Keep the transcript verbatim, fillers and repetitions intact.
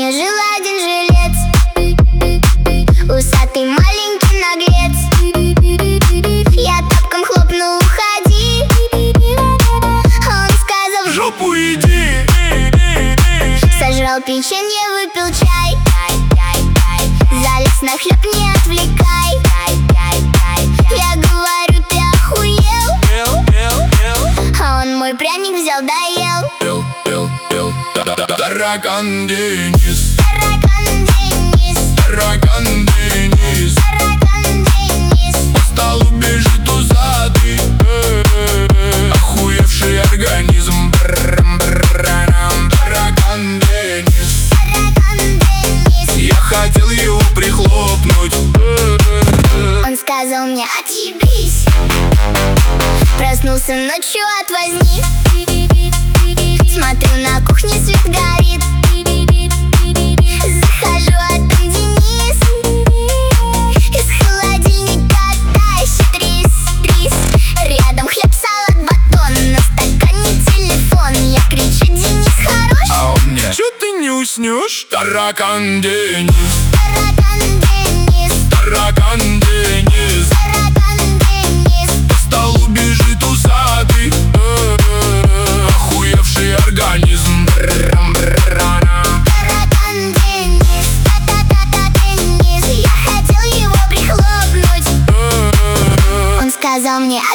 деревне жил один жилец, усатый маленький наглец. Я тапком хлопнул: уходи. Он сказал: в жопу иди. Сожрал печенье, выпил чай, залез на хлеб, не отвлекай. Я говорю: ты охуел? А он мой пряник взял, доел. Пел, пел, пел, таракан Денис. Таракан Денис, Таракан Денис. таракан Денис. По столу бежит усатый, охуевший организм. Таракан Денис. Таракан Денис. Я хотел его прихлопнуть. Он сказал мне: отъебись. Проснулся ночью от возни, смотрю, на кухне свет горит. Захожу, а там Денис. Из холодильника тащит рис, рис. Рядом хлеб, салат, батон, на стакане телефон. Я кричу: Денис, хорош? А он мне: чё ты не уснешь? Таракан Денис. Таракан Денис. Таракан Денис. Таракан Денис. По столу бежит усатый, охуевший организм. Таракан Денис. Та-та-та-та Денис. Я хотел его прихлопнуть. Он сказал мне: